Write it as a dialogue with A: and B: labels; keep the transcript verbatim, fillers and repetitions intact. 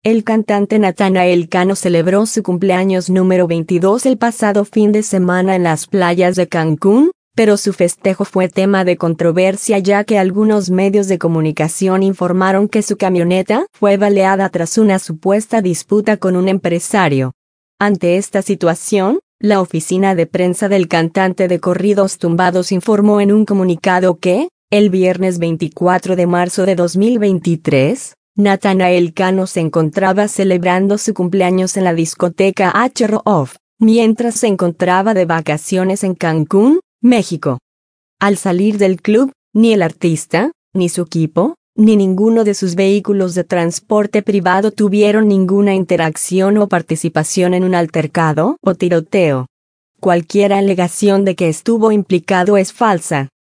A: El cantante Natanael Cano celebró su cumpleaños número veintidós el pasado fin de semana en las playas de Cancún, pero su festejo fue tema de controversia ya que algunos medios de comunicación informaron que su camioneta fue baleada tras una supuesta disputa con un empresario. Ante esta situación, la oficina de prensa del cantante de corridos tumbados informó en un comunicado que, el viernes veinticuatro de marzo de dos mil veintitrés, Natanael Cano se encontraba celebrando su cumpleaños en la discoteca H-Rock, mientras se encontraba de vacaciones en Cancún, México. Al salir del club, ni el artista, ni su equipo, ni ninguno de sus vehículos de transporte privado tuvieron ninguna interacción o participación en un altercado o tiroteo. Cualquier alegación de que estuvo implicado es falsa.